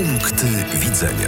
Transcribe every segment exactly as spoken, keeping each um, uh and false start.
Punkty widzenia.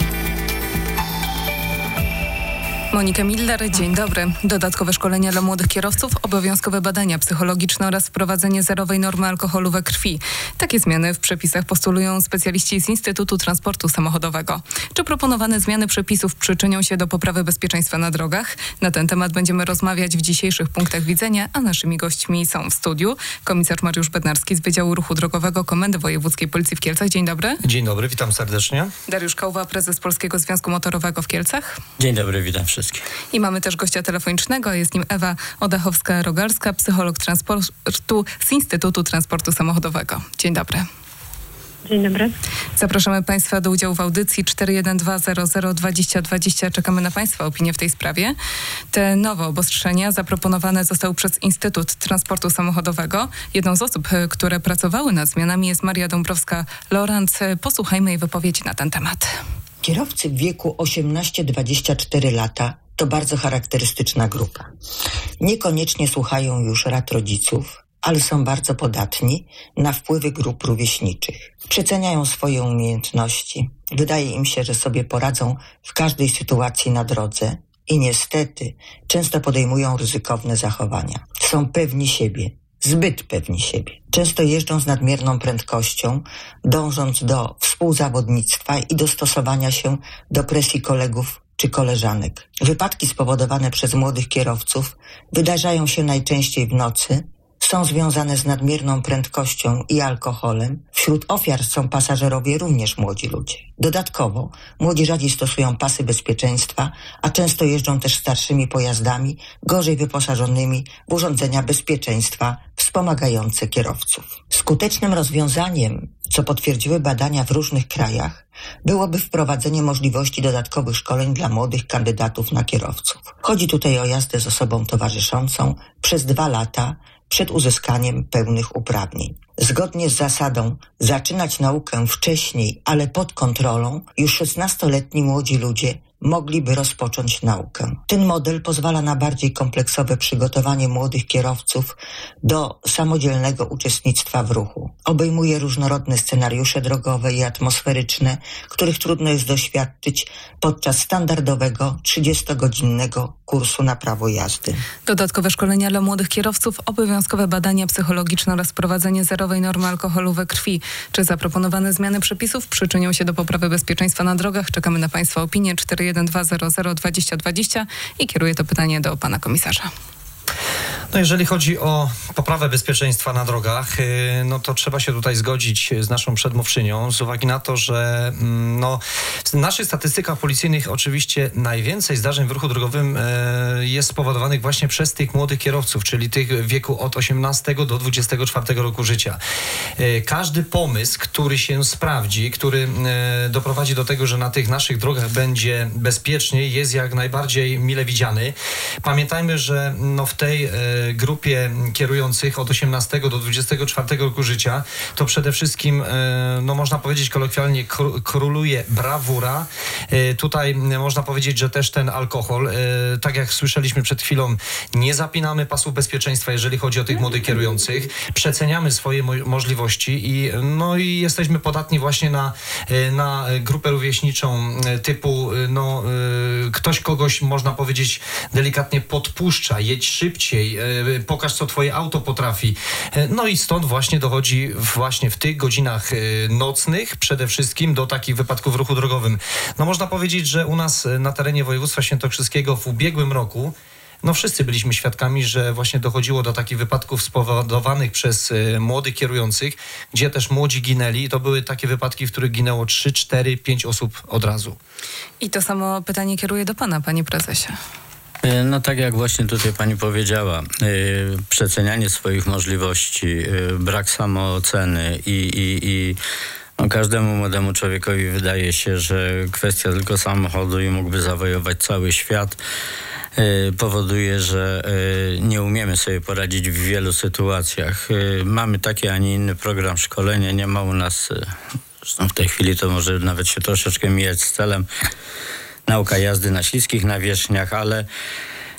Monika Miller, dzień dobry. Dodatkowe szkolenia dla młodych kierowców, obowiązkowe badania psychologiczne oraz wprowadzenie zerowej normy alkoholu we krwi. Takie zmiany w przepisach postulują specjaliści z Instytutu Transportu Samochodowego. Czy proponowane zmiany przepisów przyczynią się do poprawy bezpieczeństwa na drogach? Na ten temat będziemy rozmawiać w dzisiejszych punktach widzenia, a naszymi gośćmi są w studiu komisarz Mariusz Bednarski z Wydziału Ruchu Drogowego Komendy Wojewódzkiej Policji w Kielcach. Dzień dobry. Dzień dobry, witam serdecznie. Dariusz Kołba, prezes Polskiego Związku Motorowego w Kielcach. Dzień dobry, witam wszystkich. I mamy też gościa telefonicznego, jest nim Ewa Odachowska-Rogalska, psycholog transportu z Instytutu Transportu Samochodowego. Dzień dobry. Dzień dobry. Zapraszamy Państwa do udziału w audycji cztery jeden dwa zero zero dwadzieścia dwadzieścia. Czekamy na Państwa opinię w tej sprawie. Te nowe obostrzenia zaproponowane zostały przez Instytut Transportu Samochodowego. Jedną z osób, które pracowały nad zmianami, jest Maria Dąbrowska-Lorant. Posłuchajmy jej wypowiedzi na ten temat. Kierowcy w wieku osiemnaście do dwudziestu czterech lat to bardzo charakterystyczna grupa. Niekoniecznie słuchają już rad rodziców, ale są bardzo podatni na wpływy grup rówieśniczych. Przeceniają swoje umiejętności. Wydaje im się, że sobie poradzą w każdej sytuacji na drodze i niestety często podejmują ryzykowne zachowania. Są pewni siebie. Zbyt pewni siebie. Często jeżdżą z nadmierną prędkością, dążąc do współzawodnictwa i dostosowania się do presji kolegów czy koleżanek. Wypadki spowodowane przez młodych kierowców wydarzają się najczęściej w nocy, są związane z nadmierną prędkością i alkoholem. Wśród ofiar są pasażerowie również młodzi ludzie. Dodatkowo młodzi rzadziej stosują pasy bezpieczeństwa, a często jeżdżą też starszymi pojazdami, gorzej wyposażonymi w urządzenia bezpieczeństwa wspomagające kierowców. Skutecznym rozwiązaniem, co potwierdziły badania w różnych krajach, byłoby wprowadzenie możliwości dodatkowych szkoleń dla młodych kandydatów na kierowców. Chodzi tutaj o jazdę z osobą towarzyszącą przez dwa lata przed uzyskaniem pełnych uprawnień. Zgodnie z zasadą zaczynać naukę wcześniej, ale pod kontrolą, już szesnastoletni młodzi ludzie mogliby rozpocząć naukę. Ten model pozwala na bardziej kompleksowe przygotowanie młodych kierowców do samodzielnego uczestnictwa w ruchu. Obejmuje różnorodne scenariusze drogowe i atmosferyczne, których trudno jest doświadczyć podczas standardowego trzydziestogodzinnego kursu na prawo jazdy. Dodatkowe szkolenia dla młodych kierowców, obowiązkowe badania psychologiczne oraz wprowadzenie zerowej normy alkoholu we krwi. Czy zaproponowane zmiany przepisów przyczynią się do poprawy bezpieczeństwa na drogach? Czekamy na Państwa opinię. cztery jeden dwa zero zero dwadzieścia dwadzieścia i kieruję to pytanie do pana komisarza. No jeżeli chodzi o poprawę bezpieczeństwa na drogach, no to trzeba się tutaj zgodzić z naszą przedmówczynią z uwagi na to, że no, w naszych statystykach policyjnych oczywiście najwięcej zdarzeń w ruchu drogowym jest spowodowanych właśnie przez tych młodych kierowców, czyli tych w wieku od osiemnastego do dwudziestego czwartego roku życia. Każdy pomysł, który się sprawdzi, który doprowadzi do tego, że na tych naszych drogach będzie bezpieczniej, jest jak najbardziej mile widziany. Pamiętajmy, że no w tej grupie kierujących od osiemnastego do dwudziestego czwartego roku życia, to przede wszystkim, no można powiedzieć kolokwialnie, króluje brawura. Tutaj można powiedzieć, że też ten alkohol, tak jak słyszeliśmy przed chwilą, nie zapinamy pasów bezpieczeństwa, jeżeli chodzi o tych młodych kierujących, przeceniamy swoje mo- możliwości i no i jesteśmy podatni właśnie na, na grupę rówieśniczą typu, no ktoś kogoś, można powiedzieć, delikatnie podpuszcza, jedź szybciej, pokaż, co twoje auto potrafi. No i stąd właśnie dochodzi właśnie w tych godzinach nocnych przede wszystkim do takich wypadków w ruchu drogowym. No można powiedzieć, że u nas na terenie województwa świętokrzyskiego w ubiegłym roku no wszyscy byliśmy świadkami, że właśnie dochodziło do takich wypadków spowodowanych przez y, młodych kierujących, gdzie też młodzi ginęli. To były takie wypadki, w których ginęło trzy, cztery, pięć osób od razu. I to samo pytanie kieruję do pana, panie prezesie. No tak jak właśnie tutaj pani powiedziała, yy, przecenianie swoich możliwości, yy, brak samooceny i, i, i no każdemu młodemu człowiekowi wydaje się, że kwestia tylko samochodu i mógłby zawojować cały świat, yy, powoduje, że yy, nie umiemy sobie poradzić w wielu sytuacjach. Yy, mamy taki, a nie inny program szkolenia, nie ma u nas, yy, zresztą w tej chwili to może nawet się troszeczkę mijać z celem, nauka jazdy na śliskich nawierzchniach, ale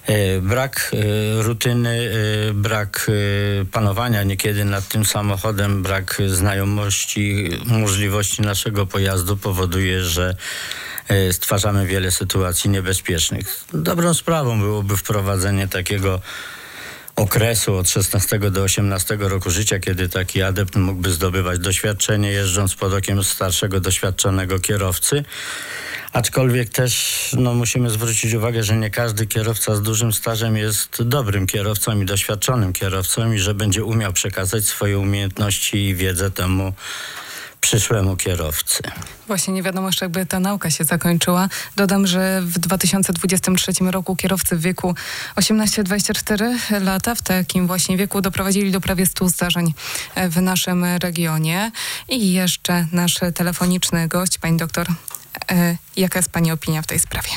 Brak rutyny, brak panowania niekiedy nad tym samochodem, brak znajomości, możliwości naszego pojazdu powoduje, że stwarzamy wiele sytuacji niebezpiecznych. Dobrą sprawą byłoby wprowadzenie takiego okresu od szesnastego do osiemnastego roku życia, kiedy taki adept mógłby zdobywać doświadczenie, jeżdżąc pod okiem starszego, doświadczonego kierowcy. Aczkolwiek też no, musimy zwrócić uwagę, że nie każdy kierowca z dużym stażem jest dobrym kierowcą i doświadczonym kierowcą i że będzie umiał przekazać swoje umiejętności i wiedzę temu przyszłemu kierowcy. Właśnie nie wiadomo jeszcze, jakby ta nauka się zakończyła. Dodam, że w dwa tysiące dwudziestym trzecim roku kierowcy w wieku osiemnaście do dwudziestu czterech lata w takim właśnie wieku doprowadzili do prawie stu zdarzeń w naszym regionie. I jeszcze nasz telefoniczny gość, pani doktor. E, jaka jest pani opinia w tej sprawie?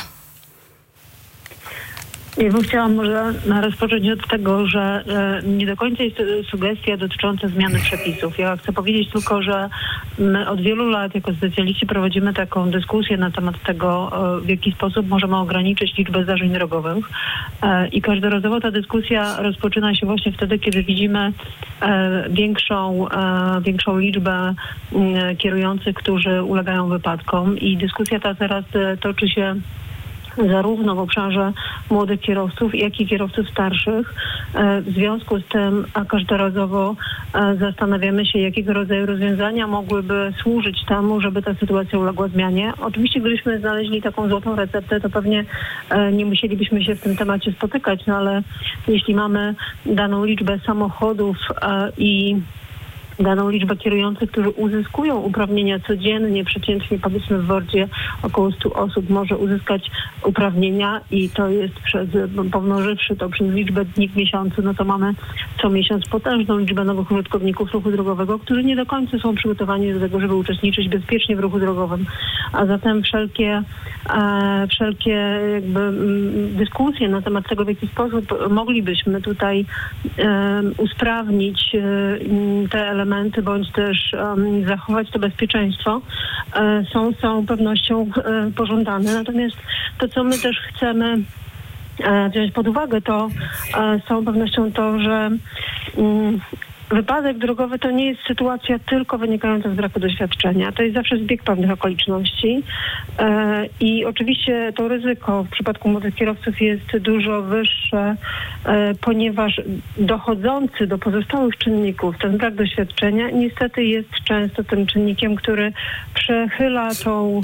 Ja bym chciała może rozpocząć od tego, że e, nie do końca jest sugestia dotycząca zmiany przepisów. Ja chcę powiedzieć tylko, że my od wielu lat jako specjaliści prowadzimy taką dyskusję na temat tego, e, w jaki sposób możemy ograniczyć liczbę zdarzeń drogowych. E, I każdorazowo ta dyskusja rozpoczyna się właśnie wtedy, kiedy widzimy e, większą, e, większą liczbę m, kierujących, którzy ulegają wypadkom. I dyskusja ta teraz e, toczy się zarówno w obszarze młodych kierowców, jak i kierowców starszych. W związku z tym każdorazowo zastanawiamy się, jakiego rodzaju rozwiązania mogłyby służyć temu, żeby ta sytuacja uległa zmianie. Oczywiście, gdybyśmy znaleźli taką złotą receptę, to pewnie nie musielibyśmy się w tym temacie spotykać, no ale jeśli mamy daną liczbę samochodów i daną liczbę kierujących, którzy uzyskują uprawnienia codziennie, przeciętnie powiedzmy w Wordzie około stu osób może uzyskać uprawnienia i to jest przez, pomnożywszy to przez liczbę dni w miesiącu, no to mamy co miesiąc potężną liczbę nowych użytkowników ruchu drogowego, którzy nie do końca są przygotowani do tego, żeby uczestniczyć bezpiecznie w ruchu drogowym. A zatem wszelkie, e, wszelkie jakby m, dyskusje na temat tego, w jaki sposób moglibyśmy tutaj e, usprawnić e, te elementy, bądź też um, zachować to bezpieczeństwo, e, są z całą pewnością e, pożądane. Natomiast to, co my też chcemy e, wziąć pod uwagę, to e, z całą pewnością to, że mm, wypadek drogowy to nie jest sytuacja tylko wynikająca z braku doświadczenia. To jest zawsze zbieg pewnych okoliczności e, i oczywiście to ryzyko w przypadku młodych kierowców jest dużo wyższe, e, ponieważ dochodzący do pozostałych czynników ten brak doświadczenia niestety jest często tym czynnikiem, który przechyla tą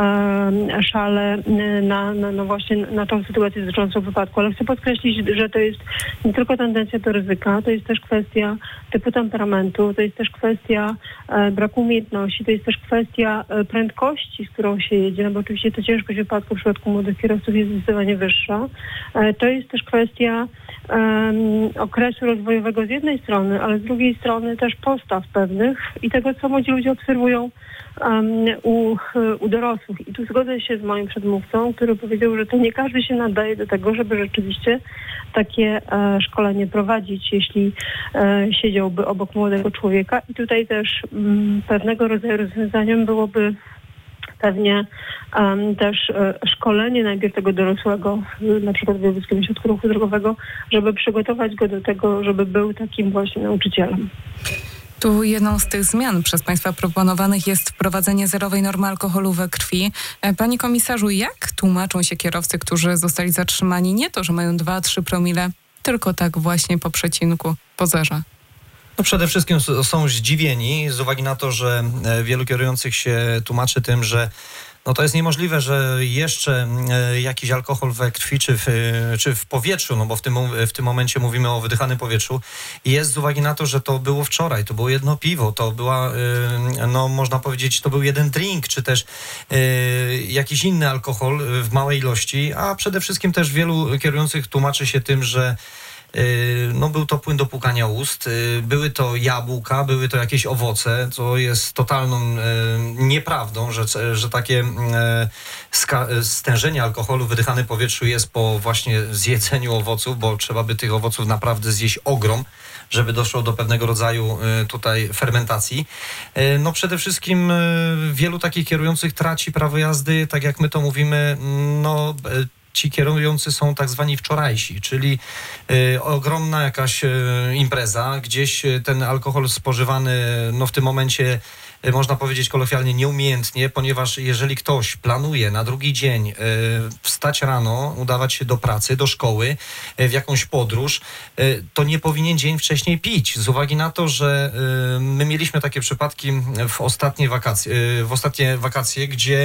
e, szalę na, na, no właśnie na tą sytuację dotyczącą wypadku. Ale chcę podkreślić, że to jest nie tylko tendencja do ryzyka, to jest też kwestia typu temperamentu, to jest też kwestia e, braku umiejętności, to jest też kwestia e, prędkości, z którą się jedzie, bo oczywiście to ciężkość wypadku w przypadku młodych kierowców jest zdecydowanie wyższa. E, to jest też kwestia e, okresu rozwojowego z jednej strony, ale z drugiej strony też postaw pewnych i tego, co młodzi ludzie obserwują um, u, u dorosłych. I tu zgodzę się z moim przedmówcą, który powiedział, że to nie każdy się nadaje do tego, żeby rzeczywiście takie e, szkolenie prowadzić, jeśli e, siedziałby obok młodego człowieka. I tutaj też m, pewnego rodzaju rozwiązaniem byłoby pewnie um, też e, szkolenie najpierw tego dorosłego, na przykład w Wojewódzkim Ośrodku Ruchu Drogowego, żeby przygotować go do tego, żeby był takim właśnie nauczycielem. Tu jedną z tych zmian przez państwa proponowanych jest wprowadzenie zerowej normy alkoholu we krwi. Panie komisarzu, jak tłumaczą się kierowcy, którzy zostali zatrzymani nie to, że mają dwa trzy promile, tylko tak właśnie po przecinku, po zerze? No przede wszystkim są zdziwieni z uwagi na to, że wielu kierujących się tłumaczy tym, że no to jest niemożliwe, że jeszcze jakiś alkohol we krwi czy w, czy w powietrzu, no bo w tym, w tym momencie mówimy o wydychanym powietrzu, jest z uwagi na to, że to było wczoraj, to było jedno piwo, to była, no można powiedzieć, to był jeden drink, czy też jakiś inny alkohol w małej ilości, a przede wszystkim też wielu kierujących tłumaczy się tym, że no był to płyn do płukania ust, były to jabłka, były to jakieś owoce, co jest totalną nieprawdą, że, że takie stężenie alkoholu wydychane w powietrzu jest po właśnie zjedzeniu owoców, bo trzeba by tych owoców naprawdę zjeść ogrom, żeby doszło do pewnego rodzaju tutaj fermentacji. No przede wszystkim wielu takich kierujących traci prawo jazdy, tak jak my to mówimy, no ci kierujący są tak zwani wczorajsi, czyli y, ogromna jakaś y, impreza, gdzieś y, ten alkohol spożywany no w tym momencie y, można powiedzieć kolokwialnie nieumiejętnie, ponieważ jeżeli ktoś planuje na drugi dzień y, wstać rano, udawać się do pracy, do szkoły, y, w jakąś podróż, y, to nie powinien dzień wcześniej pić, z uwagi na to, że y, my mieliśmy takie przypadki w ostatnie wakacje, y, w ostatnie wakacje, gdzie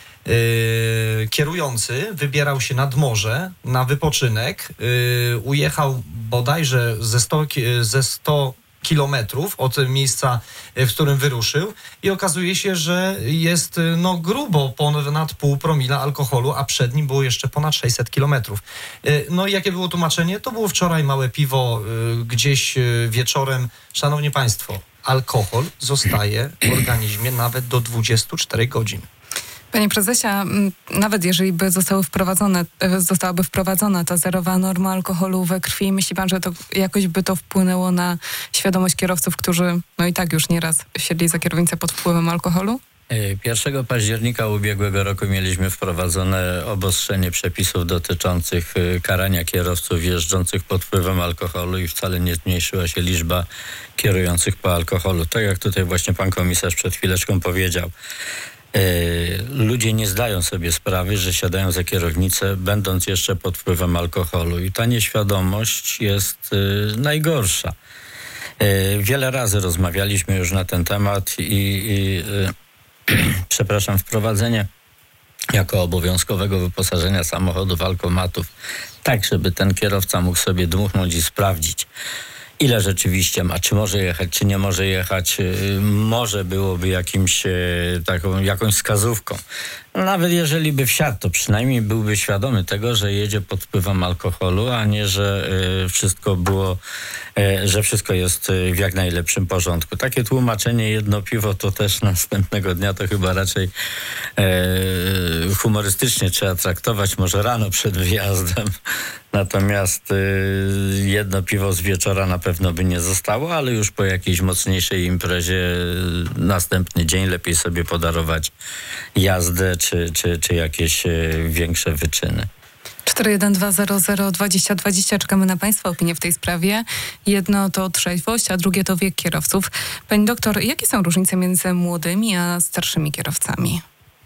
Yy, kierujący wybierał się nad morze na wypoczynek, yy, ujechał bodajże ze sto, ze sto kilometrów od miejsca, w którym wyruszył i okazuje się, że jest no grubo ponad pół promila alkoholu, a przed nim było jeszcze ponad sześćset kilometrów. Yy, no i jakie było tłumaczenie? To było wczoraj małe piwo yy, gdzieś yy, wieczorem. Szanowni Państwo, alkohol zostaje w organizmie nawet do dwudziestu czterech godzin. Panie prezesie, nawet jeżeli by zostały wprowadzone, zostałaby wprowadzona ta zerowa norma alkoholu we krwi, myśli pan, że to jakoś by to wpłynęło na świadomość kierowców, którzy no i tak już nieraz siedli za kierownicą pod wpływem alkoholu? pierwszego października ubiegłego roku mieliśmy wprowadzone obostrzenie przepisów dotyczących karania kierowców jeżdżących pod wpływem alkoholu i wcale nie zmniejszyła się liczba kierujących po alkoholu. Tak jak tutaj właśnie pan komisarz przed chwileczką powiedział. Ludzie nie zdają sobie sprawy, że siadają za kierownicę, będąc jeszcze pod wpływem alkoholu i ta nieświadomość jest najgorsza. Wiele razy rozmawialiśmy już na ten temat i, i przepraszam, wprowadzenie jako obowiązkowego wyposażenia samochodów alkomatów, tak żeby ten kierowca mógł sobie dmuchnąć i sprawdzić, ile rzeczywiście ma, czy może jechać, czy nie może jechać, może byłoby jakimś, taką, jakąś wskazówką. Nawet jeżeli by wsiadł, to przynajmniej byłby świadomy tego, że jedzie pod wpływem alkoholu, a nie, że wszystko było, że wszystko jest w jak najlepszym porządku. Takie tłumaczenie jedno piwo to też następnego dnia to chyba raczej humorystycznie trzeba traktować, może rano przed wyjazdem. Natomiast y, jedno piwo z wieczora na pewno by nie zostało, ale już po jakiejś mocniejszej imprezie y, następny dzień lepiej sobie podarować jazdę czy, czy, czy jakieś y, większe wyczyny. cztery jeden dwa zero zero dwadzieścia dwadzieścia. Czekamy na Państwa opinię w tej sprawie. Jedno to trzeźwość, a drugie to wiek kierowców. Pani doktor, jakie są różnice między młodymi a starszymi kierowcami?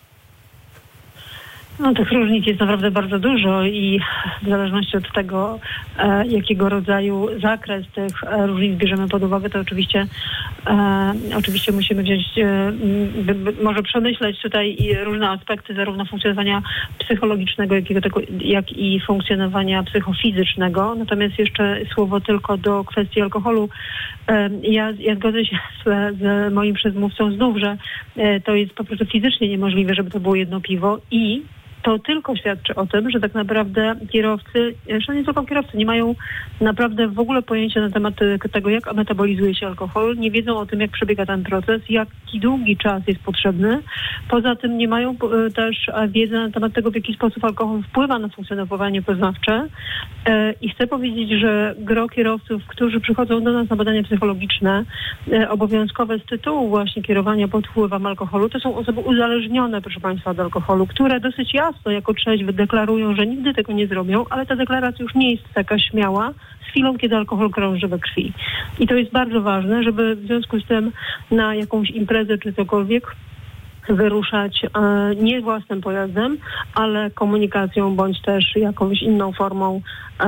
No tych różnic jest naprawdę bardzo dużo i w zależności od tego, e, jakiego rodzaju zakres tych e, różnic bierzemy pod uwagę, to oczywiście e, oczywiście musimy wziąć, e, b, b, może przemyśleć tutaj i różne aspekty zarówno funkcjonowania psychologicznego, jak i, tego, jak i funkcjonowania psychofizycznego. Natomiast jeszcze słowo tylko do kwestii alkoholu. E, ja, ja zgodzę się z, z moim przedmówcą znów, że e, to jest po prostu fizycznie niemożliwe, żeby to było jedno piwo i to tylko świadczy o tym, że tak naprawdę kierowcy, zresztą nie tylko kierowcy, nie mają naprawdę w ogóle pojęcia na temat tego, jak metabolizuje się alkohol, nie wiedzą o tym, jak przebiega ten proces, jaki długi czas jest potrzebny. Poza tym nie mają też wiedzy na temat tego, w jaki sposób alkohol wpływa na funkcjonowanie poznawcze. I chcę powiedzieć, że gro kierowców, którzy przychodzą do nas na badania psychologiczne, obowiązkowe z tytułu właśnie kierowania pod wpływem alkoholu, to są osoby uzależnione, proszę Państwa, od alkoholu, które dosyć jasno jako trzeźwe deklarują, że nigdy tego nie zrobią, ale ta deklaracja już nie jest taka śmiała z chwilą, kiedy alkohol krąży we krwi. I to jest bardzo ważne, żeby w związku z tym na jakąś imprezę czy cokolwiek wyruszać e, nie własnym pojazdem, ale komunikacją bądź też jakąś inną formą,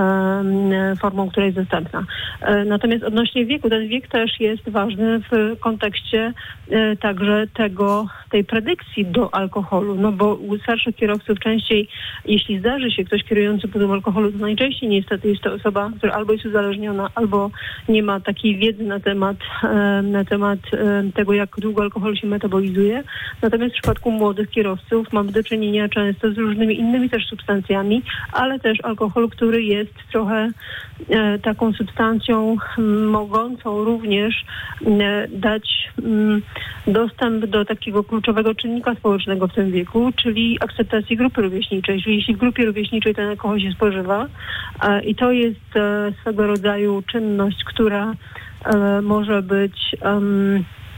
e, formą, która jest dostępna. E, natomiast odnośnie wieku, ten wiek też jest ważny w kontekście e, także tego, tej predykcji do alkoholu, no bo u starszych kierowców częściej, jeśli zdarzy się ktoś kierujący pod wpływem alkoholu, to najczęściej niestety jest to osoba, która albo jest uzależniona, albo nie ma takiej wiedzy na temat, e, na temat e, tego, jak długo alkohol się metabolizuje. Natomiast w przypadku młodych kierowców mamy do czynienia często z różnymi innymi też substancjami, ale też alkohol, który jest trochę e, taką substancją m, mogącą również e, dać m, dostęp do takiego kluczowego czynnika społecznego w tym wieku, czyli akceptacji grupy rówieśniczej. Czyli jeśli w grupie rówieśniczej ten alkohol się spożywa e, i to jest e, swego rodzaju czynność, która e, może być um,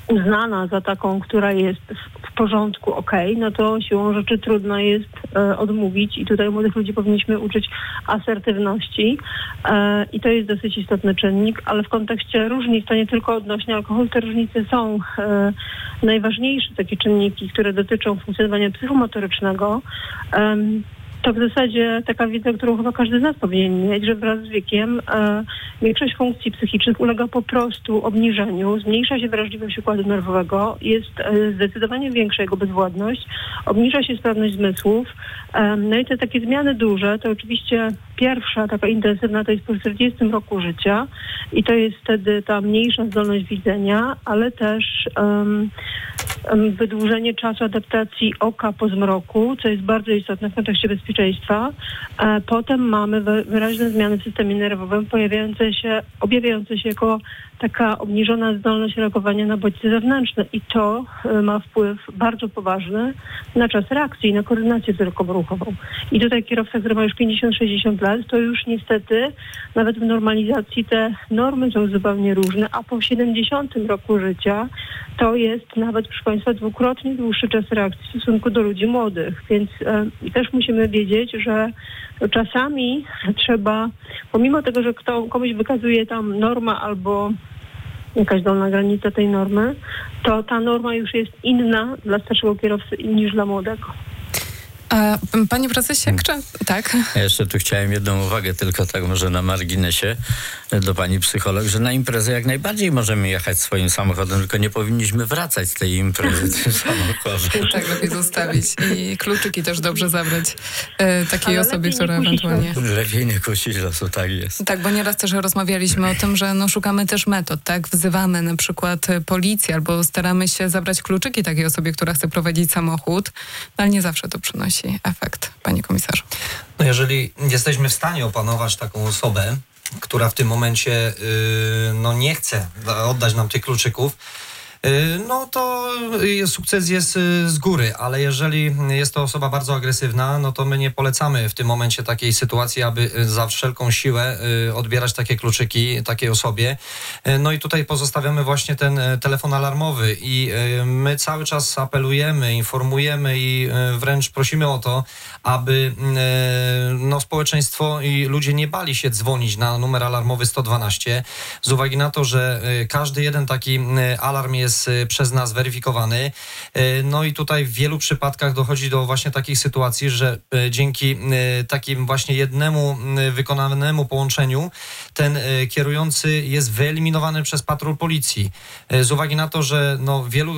uznana za taką, która jest w porządku, okej, okay, no to siłą rzeczy trudno jest e, odmówić i tutaj młodych ludzi powinniśmy uczyć asertywności e, i to jest dosyć istotny czynnik, ale w kontekście różnic, to nie tylko odnośnie alkoholu, te różnice są e, najważniejsze takie czynniki, które dotyczą funkcjonowania psychomotorycznego. E, To w zasadzie taka wiedza, którą chyba każdy z nas powinien mieć, że wraz z wiekiem e, większość funkcji psychicznych ulega po prostu obniżeniu, zmniejsza się wrażliwość układu nerwowego, jest e, zdecydowanie większa jego bezwładność, obniża się sprawność zmysłów. E, no i te takie zmiany duże, to oczywiście pierwsza taka intensywna to jest po czterdziestym roku życia i to jest wtedy ta mniejsza zdolność widzenia, ale też um, wydłużenie czasu adaptacji oka po zmroku, co jest bardzo istotne w kontekście bezpieczeństwa. E, potem mamy wyraźne zmiany w systemie nerwowym, pojawiające się, objawiające się jako taka obniżona zdolność reagowania na bodźce zewnętrzne i to e, ma wpływ bardzo poważny na czas reakcji, na koordynację wzrokowo-ruchową. I tutaj kierowca, który ma już pięćdziesiąt sześćdziesiąt lat, to już niestety nawet w normalizacji te normy są zupełnie różne, a po siedemdziesiątym roku życia to jest nawet, proszę Państwa, dwukrotnie dłuższy czas reakcji w stosunku do ludzi młodych. Więc e, też musimy wiedzieć, że czasami trzeba, pomimo tego, że kto, komuś wykazuje tam norma albo jakaś dolna granica tej normy, to ta norma już jest inna dla starszego kierowcy niż dla młodego. A, panie prezesie, czy... tak? Ja jeszcze tu chciałem jedną uwagę, tylko tak może na marginesie do pani psycholog, że na imprezę jak najbardziej możemy jechać swoim samochodem, tylko nie powinniśmy wracać z tej imprezy tym samochodem. Tak, lepiej zostawić i kluczyki też dobrze zabrać e, takiej Ale osobie, która ewentualnie... Lepiej nie kusić losu, tak jest. Tak, bo nieraz też rozmawialiśmy o tym, że no, szukamy też metod, tak? Wzywamy na przykład policję albo staramy się zabrać kluczyki takiej osobie, która chce prowadzić samochód, ale nie zawsze to przynosi efekt, panie komisarzu. No jeżeli jesteśmy w stanie opanować taką osobę, która w tym momencie yy, no nie chce oddać nam tych kluczyków, yy, no to sukces jest z góry, ale jeżeli jest to osoba bardzo agresywna, no to my nie polecamy w tym momencie takiej sytuacji, aby za wszelką siłę yy, odbierać takie kluczyki takiej osobie. Yy, no i tutaj pozostawiamy właśnie ten telefon alarmowy i yy, my cały czas apelujemy, informujemy i yy, wręcz prosimy o to, aby no, społeczeństwo i ludzie nie bali się dzwonić na numer alarmowy sto dwanaście z uwagi na to, że każdy jeden taki alarm jest przez nas weryfikowany. No i tutaj w wielu przypadkach dochodzi do właśnie takich sytuacji, że dzięki takim właśnie jednemu wykonanemu połączeniu ten kierujący jest wyeliminowany przez patrol policji. Z uwagi na to, że no, wielu,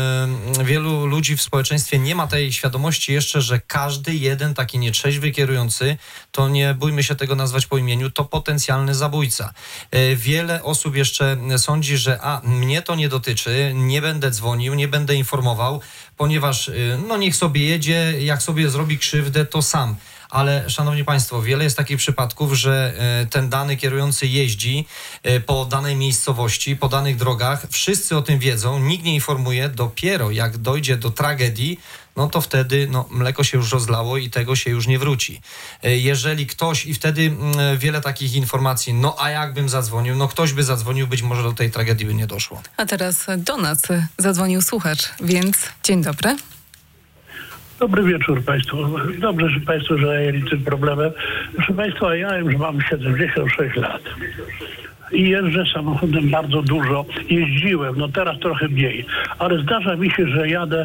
wielu ludzi w społeczeństwie nie ma tej świadomości jeszcze, że każdy jeden Jeden taki nietrzeźwy kierujący, to nie bójmy się tego nazwać po imieniu, to potencjalny zabójca. Wiele osób jeszcze sądzi, że a, mnie to nie dotyczy, nie będę dzwonił, nie będę informował, ponieważ no niech sobie jedzie, jak sobie zrobi krzywdę, to sam. Ale, szanowni państwo, wiele jest takich przypadków, że ten dany kierujący jeździ po danej miejscowości, po danych drogach. Wszyscy o tym wiedzą, nikt nie informuje. Dopiero jak dojdzie do tragedii, no to wtedy no, mleko się już rozlało i tego się już nie wróci. Jeżeli ktoś, i wtedy wiele takich informacji, no a jakbym zadzwonił, no ktoś by zadzwonił, być może do tej tragedii by nie doszło. A teraz do nas zadzwonił słuchacz, więc dzień dobry. Dobry wieczór Państwu. Dobrze, że Państwo zajęli tym problemem. Proszę Państwa, ja już mam siedemdziesiąt sześć lat i jeżdżę samochodem bardzo dużo. Jeździłem, no teraz trochę mniej, ale zdarza mi się, że jadę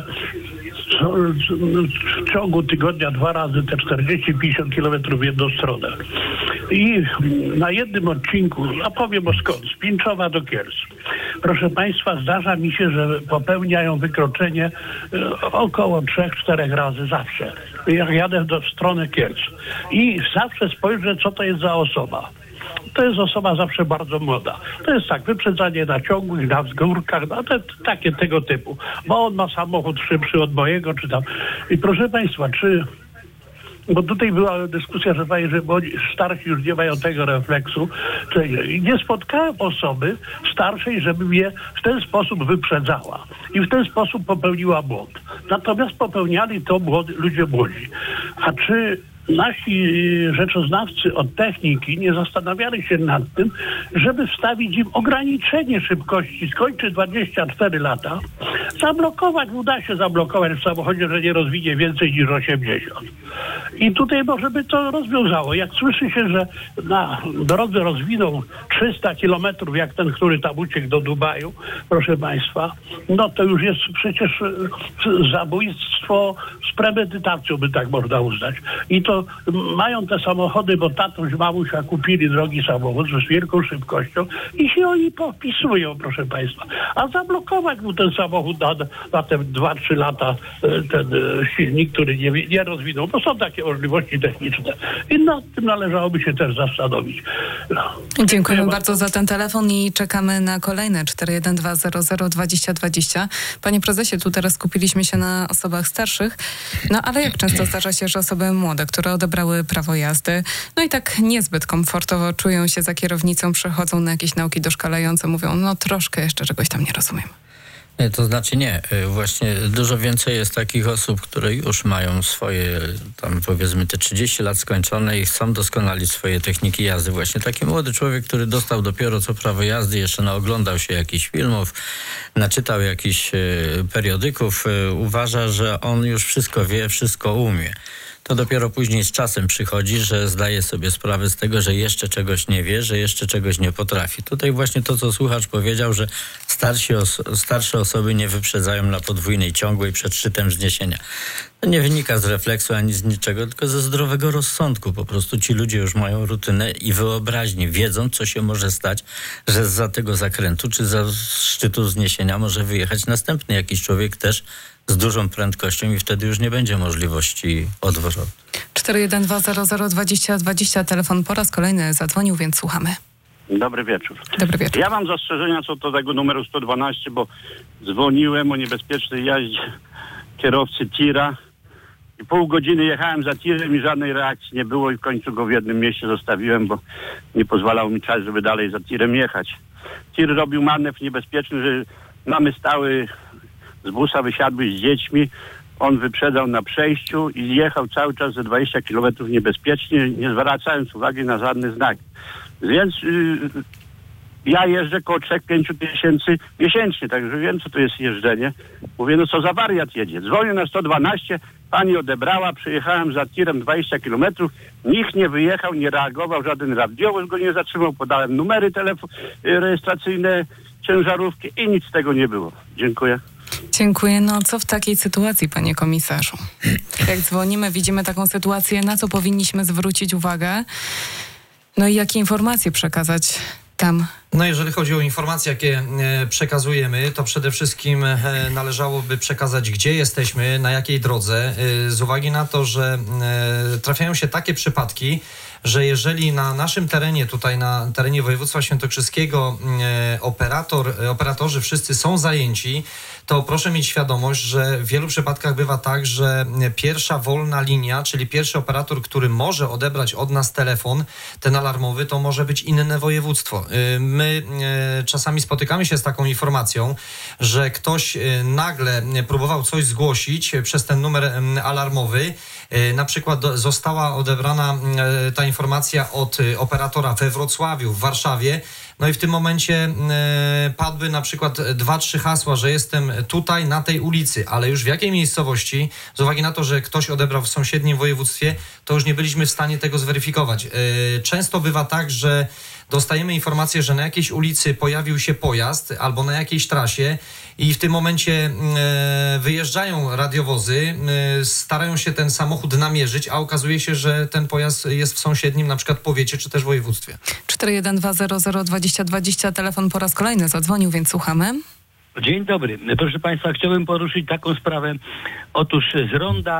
w ciągu tygodnia dwa razy te czterdzieści pięćdziesiąt kilometrów w jedną stronę. I na jednym odcinku, a powiem o skąd, z Pińczowa do Kielc. Proszę Państwa, zdarza mi się, że popełniają wykroczenie około trzech, czterech razy zawsze. Jak jadę do, w stronę Kielc. I zawsze spojrzę, co to jest za osoba. To jest osoba zawsze bardzo młoda. To jest tak, wyprzedzanie na ciągłych, na wzgórkach, no te, takie tego typu. Bo on ma samochód szybszy od mojego, czy tam. I proszę Państwa, czy... Bo tutaj była dyskusja, że, że starsi już nie mają tego refleksu. Czyli nie spotkałem osoby starszej, żeby mnie w ten sposób wyprzedzała. I w ten sposób popełniła błąd. Natomiast popełniali to młody, ludzie młodzi. A czy nasi rzeczoznawcy od techniki nie zastanawiali się nad tym, żeby wstawić im ograniczenie szybkości, skończy dwadzieścia cztery lata, zablokować, uda się zablokować w samochodzie, że nie rozwinie więcej niż osiemdziesiąt. I tutaj może by to rozwiązało. Jak słyszy się, że na drodze rozwinął trzysta kilometrów, jak ten, który tam uciekł do Dubaju, proszę państwa, no to już jest przecież zabójstwo z premedytacją, by tak można uznać. I to mają te samochody, bo tatuś, mamusia kupili drogi samochód z wielką szybkością i się oni popisują, proszę państwa. A zablokować mu ten samochód na, na te dwa trzy lata, ten silnik, który nie, nie rozwinął, bo są takie możliwości techniczne. I nad tym należałoby się też zastanowić. No. Dziękujemy Dziękuję bardzo za ten telefon i czekamy na kolejne cztery jeden dwa zero zero dwadzieścia dwadzieścia. Panie prezesie, tu teraz skupiliśmy się na osobach starszych, no ale jak często zdarza się, że osoby młode, które odebrały prawo jazdy, no i tak niezbyt komfortowo czują się za kierownicą, przechodzą na jakieś nauki doszkalające, mówią, no troszkę jeszcze czegoś tam nie rozumiem. Nie, to znaczy nie. Właśnie dużo więcej jest takich osób, które już mają swoje, tam powiedzmy te trzydzieści lat skończone i chcą doskonalić swoje techniki jazdy. Właśnie taki młody człowiek, który dostał dopiero co prawo jazdy, jeszcze naoglądał się jakichś filmów, naczytał jakichś periodyków, uważa, że on już wszystko wie, wszystko umie. To dopiero później z czasem przychodzi, że zdaje sobie sprawę z tego, że jeszcze czegoś nie wie, że jeszcze czegoś nie potrafi. Tutaj właśnie to, co słuchacz powiedział, że starsi os- starsze osoby nie wyprzedzają na podwójnej ciągłej przed szczytem wzniesienia. To nie wynika z refleksu ani z niczego, tylko ze zdrowego rozsądku. Po prostu ci ludzie już mają rutynę i wyobraźnię, wiedzą, co się może stać, że zza tego zakrętu czy za szczytu wzniesienia może wyjechać następny jakiś człowiek też z dużą prędkością i wtedy już nie będzie możliwości odwrotu. cztery jeden dwa zero zero dwadzieścia dwadzieścia, telefon po raz kolejny zadzwonił, więc słuchamy. Dobry wieczór. Dobry wieczór. Ja mam zastrzeżenia co do tego numeru sto dwanaście, bo dzwoniłem o niebezpiecznej jaździe kierowcy tira i pół godziny jechałem za tirem i żadnej reakcji nie było i w końcu go w jednym mieście zostawiłem, bo nie pozwalał mi czas, żeby dalej za tirem jechać. Tir robił manewr niebezpieczny, że mamy stały z busa, wysiadły z dziećmi, on wyprzedzał na przejściu i jechał cały czas ze dwadzieścia kilometrów niebezpiecznie, nie zwracając uwagi na żadny znak. Więc yy, ja jeżdżę koło trzy do pięciu tysięcy miesięcznie, także wiem, co to jest jeżdżenie. Mówię, no co za wariat jedzie. Dzwonię na sto dwanaście, pani odebrała, przyjechałem za tirem dwadzieścia kilometrów, nikt nie wyjechał, nie reagował, żaden radiowóz go nie zatrzymał, podałem numery telefon, rejestracyjne, ciężarówki i nic z tego nie było. Dziękuję. Dziękuję. No co w takiej sytuacji, panie komisarzu? Jak dzwonimy, widzimy taką sytuację, na co powinniśmy zwrócić uwagę? No i jakie informacje przekazać tam? No jeżeli chodzi o informacje, jakie e, przekazujemy, to przede wszystkim e, należałoby przekazać, gdzie jesteśmy, na jakiej drodze, e, z uwagi na to, że e, trafiają się takie przypadki, że jeżeli na naszym terenie, tutaj na terenie województwa świętokrzyskiego e, operator, e, operatorzy wszyscy są zajęci, to proszę mieć świadomość, że w wielu przypadkach bywa tak, że pierwsza wolna linia, czyli pierwszy operator, który może odebrać od nas telefon, ten alarmowy, to może być inne województwo. E, my e, czasami spotykamy się z taką informacją, że ktoś e, nagle próbował coś zgłosić przez ten numer e, alarmowy. E, na przykład do, została odebrana e, ta informacja od e, operatora we Wrocławiu, w Warszawie. No i w tym momencie e, padły na przykład dwa, trzy hasła, że jestem tutaj, na tej ulicy, ale już w jakiej miejscowości, z uwagi na to, że ktoś odebrał w sąsiednim województwie, to już nie byliśmy w stanie tego zweryfikować. E, często bywa tak, że dostajemy informację, że na jakiejś ulicy pojawił się pojazd albo na jakiejś trasie i w tym momencie e, wyjeżdżają radiowozy, e, starają się ten samochód namierzyć, a okazuje się, że ten pojazd jest w sąsiednim na przykład powiecie czy też województwie. cztery jeden dwa zero zero dwadzieścia dwadzieścia, telefon po raz kolejny zadzwonił, więc słuchamy. Dzień dobry. Proszę Państwa, chciałbym poruszyć taką sprawę. Otóż z ronda,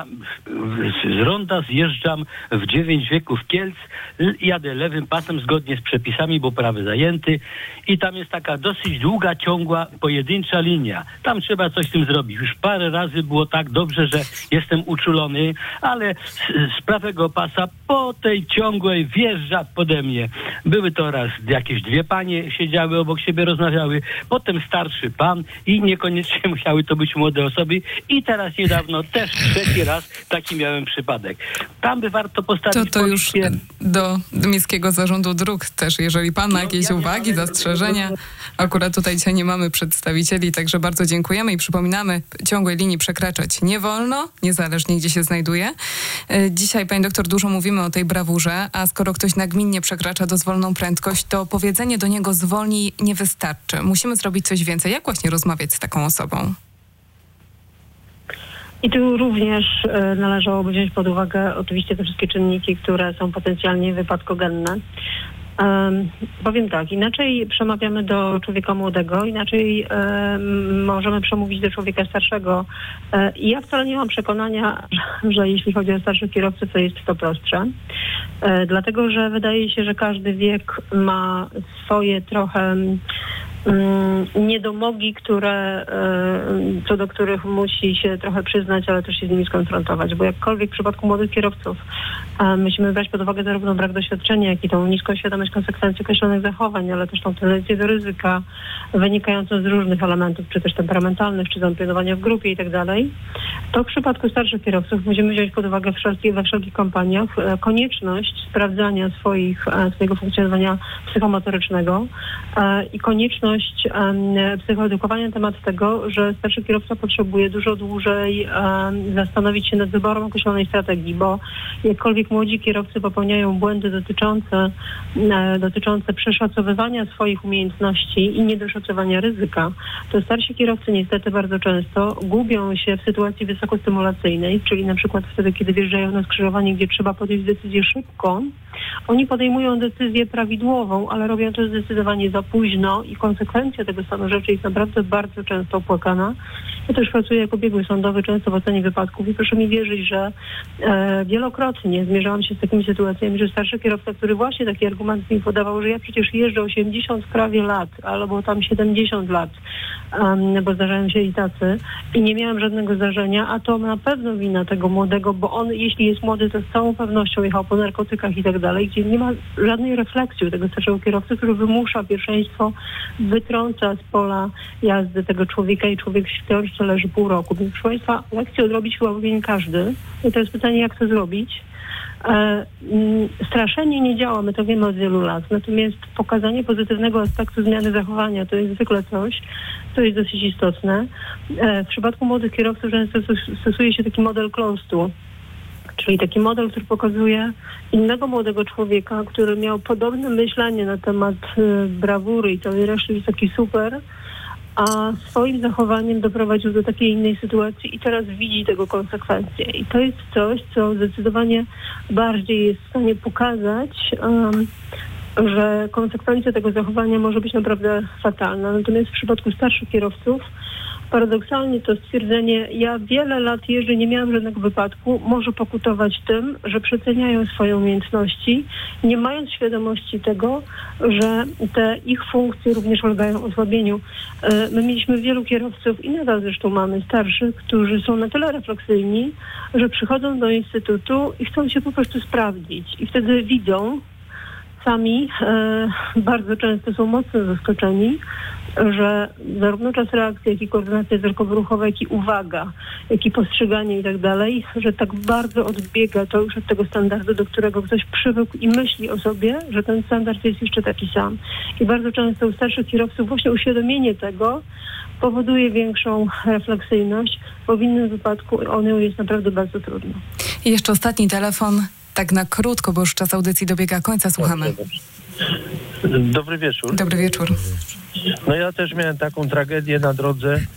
z ronda zjeżdżam w dziewięć wieków Kielc, jadę lewym pasem zgodnie z przepisami, bo prawy zajęty i tam jest taka dosyć długa, ciągła, pojedyncza linia. Tam trzeba coś z tym zrobić. Już parę razy było tak dobrze, że jestem uczulony, ale z, z prawego pasa po tej ciągłej wjeżdża pode mnie. Były to raz jakieś dwie panie siedziały obok siebie, rozmawiały, potem starszy pan, i niekoniecznie musiały to być młode osoby. I teraz niedawno też trzeci raz taki miałem przypadek. Tam by warto postawić To, to już policję. do Miejskiego Zarządu Dróg też, jeżeli pan ma jakieś ja uwagi, mam, zastrzeżenia. Akurat tutaj dzisiaj nie mamy przedstawicieli, także bardzo dziękujemy i przypominamy, ciągłej linii przekraczać nie wolno, niezależnie gdzie się znajduje. Dzisiaj, pani doktor, dużo mówimy o tej brawurze, a skoro ktoś nagminnie przekracza dozwoloną prędkość, to powiedzenie do niego zwolnij nie wystarczy. Musimy zrobić coś więcej. Jak właśnie rozmawiać z taką osobą? I tu również e, należałoby wziąć pod uwagę oczywiście te wszystkie czynniki, które są potencjalnie wypadkogenne. Um, powiem tak, inaczej przemawiamy do człowieka młodego, inaczej um, możemy przemówić do człowieka starszego. E, I ja wcale nie mam przekonania, że, że jeśli chodzi o starszych kierowców, to jest to prostsze. E, dlatego, że wydaje się, że każdy wiek ma swoje trochę niedomogi, które, co do których musi się trochę przyznać, ale też się z nimi skonfrontować, bo jakkolwiek w przypadku młodych kierowców musimy brać pod uwagę zarówno brak doświadczenia, jak i tą niską świadomość konsekwencji określonych zachowań, ale też tą tendencję do ryzyka wynikającą z różnych elementów, czy też temperamentalnych, czy zampionowania w grupie i tak dalej, to w przypadku starszych kierowców musimy wziąć pod uwagę wszelkie, we wszelkich kampaniach konieczność sprawdzania swoich, swojego funkcjonowania psychomotorycznego i konieczność psychoedukowania na temat tego, że starszy kierowca potrzebuje dużo dłużej um, zastanowić się nad wyborem określonej strategii, bo jakkolwiek młodzi kierowcy popełniają błędy dotyczące, e, dotyczące przeszacowywania swoich umiejętności i niedoszacowania ryzyka, to starsi kierowcy niestety bardzo często gubią się w sytuacji wysokostymulacyjnej, czyli na przykład wtedy, kiedy wjeżdżają na skrzyżowanie, gdzie trzeba podjąć decyzję szybko. Oni podejmują decyzję prawidłową, ale robią to zdecydowanie za późno i konsekwencja tego stanu rzeczy jest naprawdę bardzo często opłakana. Ja też pracuję jako biegły sądowy, często w ocenie wypadków i proszę mi wierzyć, że e, wielokrotnie zmierzałam się z takimi sytuacjami, że starszy kierowca, który właśnie taki argument mi podawał, że ja przecież jeżdżę osiemdziesiąt prawie lat, albo tam siedemdziesiąt lat, um, bo zdarzają się i tacy i nie miałem żadnego zdarzenia, a to na pewno wina tego młodego, bo on, jeśli jest młody, to z całą pewnością jechał po narkotykach i tak dalej, gdzie nie ma żadnej refleksji u tego starszego kierowcy, który wymusza pierwszeństwo, wytrąca z pola jazdy tego człowieka i człowiek w teorii leży pół roku. Więc proszę Państwa, lekcję odrobić chyba powinien każdy. I to jest pytanie, jak to zrobić. E, m, straszenie nie działa, my to wiemy od wielu lat. Natomiast pokazanie pozytywnego aspektu zmiany zachowania to jest zwykle coś, co jest dosyć istotne. E, w przypadku młodych kierowców często stosuje się taki model close-to, czyli taki model, który pokazuje innego młodego człowieka, który miał podobne myślenie na temat y, brawury i całej reszty jest taki super, a swoim zachowaniem doprowadził do takiej innej sytuacji i teraz widzi tego konsekwencje. I to jest coś, co zdecydowanie bardziej jest w stanie pokazać, um, że konsekwencja tego zachowania może być naprawdę fatalna. Natomiast w przypadku starszych kierowców paradoksalnie to stwierdzenie, ja wiele lat jeżdżę, nie miałam żadnego wypadku, może pokutować tym, że przeceniają swoje umiejętności, nie mając świadomości tego, że te ich funkcje również ulegają osłabieniu. My mieliśmy wielu kierowców i nadal zresztą mamy starszych, którzy są na tyle refleksyjni, że przychodzą do instytutu i chcą się po prostu sprawdzić. I wtedy widzą sami, e, bardzo często są mocno zaskoczeni, że zarówno czas reakcji, jak i koordynacja wzrokowo-ruchowa, jak i uwaga, jak i postrzeganie i tak dalej, że tak bardzo odbiega to już od tego standardu, do którego ktoś przywykł i myśli o sobie, że ten standard jest jeszcze taki sam. I bardzo często u starszych kierowców właśnie uświadomienie tego powoduje większą refleksyjność, bo w innym wypadku ono jest naprawdę bardzo trudno. I jeszcze ostatni telefon, tak na krótko, bo już czas audycji dobiega końca. Słuchamy. Dobry wieczór. Dobry wieczór. No ja też miałem taką tragedię na drodze y,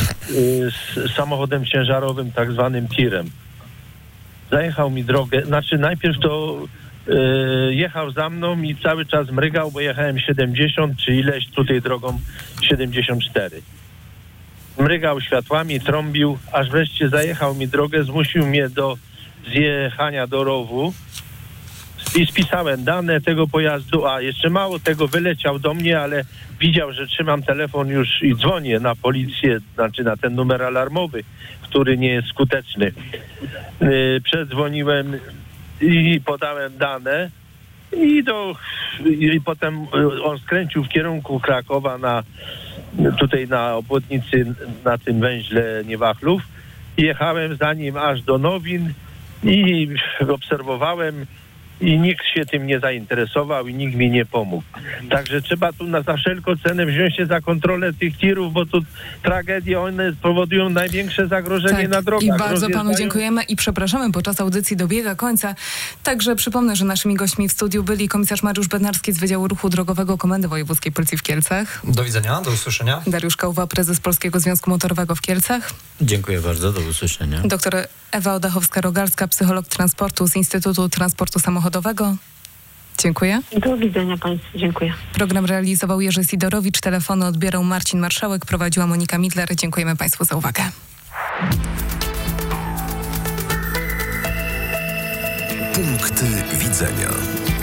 z samochodem ciężarowym, tak zwanym tirem. Zajechał mi drogę, znaczy najpierw to y, jechał za mną i cały czas mrygał, bo jechałem siedemdziesiąt czy ileś tutaj drogą siedemdziesiąt cztery. Mrygał światłami, trąbił, aż wreszcie zajechał mi drogę, zmusił mnie do zjechania do rowu. I spisałem dane tego pojazdu, a jeszcze mało tego, wyleciał do mnie, ale widział, że trzymam telefon już i dzwonię na policję, znaczy na ten numer alarmowy, który nie jest skuteczny. Yy, przedzwoniłem i podałem dane i, do, i potem on skręcił w kierunku Krakowa na tutaj na obwodnicy, na tym węźle Niewachlów. Jechałem za nim aż do Nowin i obserwowałem i nikt się tym nie zainteresował i nikt mi nie pomógł. Także trzeba tu na za wszelką cenę wziąć się za kontrolę tych tirów, bo tu tragedie, one powodują największe zagrożenie tak, na drogach. I bardzo Rozjeżdżają... panu dziękujemy i przepraszamy, bo czas audycji dobiega końca. Także przypomnę, że naszymi gośćmi w studiu byli komisarz Mariusz Bednarski z Wydziału Ruchu Drogowego Komendy Wojewódzkiej Policji w Kielcach. Do widzenia, do usłyszenia. Dariusz Kałwa, prezes Polskiego Związku Motorowego w Kielcach. Dziękuję bardzo, do usłyszenia. Doktor Ewa Odachowska-Rogalska, psycholog transportu z Instytutu Transportu Samochodowego. Dziękuję. Do widzenia państwu. Dziękuję. Program realizował Jerzy Sidorowicz, telefony odbierał Marcin Marszałek, prowadziła Monika Midler. Dziękujemy państwu za uwagę. Punkty widzenia.